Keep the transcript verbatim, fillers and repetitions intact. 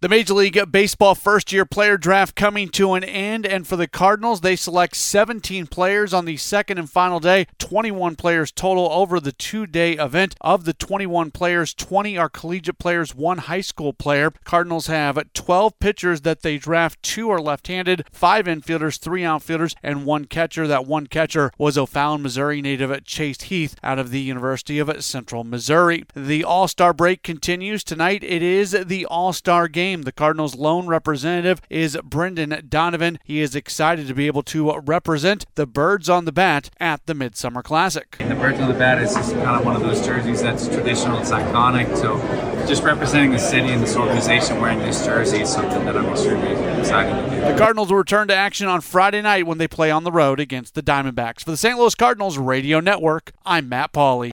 The Major League Baseball first-year player draft coming to an end, and for the Cardinals, they select seventeen players on the second and final day, twenty-one players total over the two-day event. Of the twenty-one players, twenty are collegiate players, one high school player. Cardinals have twelve pitchers that they draft. Two are left-handed, five infielders, three outfielders, and one catcher. That one catcher was O'Fallon, Missouri native Chase Heath out of the University of Central Missouri. The All-Star break continues. Tonight it is the All-Star game. The Cardinals' lone representative is Brendan Donovan. He is excited to be able to represent the Birds on the Bat at the Midsummer Classic. The Birds on the Bat is just kind of one of those jerseys that's traditional, it's iconic. So just representing the city and this organization wearing this jersey is something that I'm extremely excited to do. The Cardinals will return to action on Friday night when they play on the road against the Diamondbacks. For the Saint Louis Cardinals Radio Network, I'm Matt Pauley.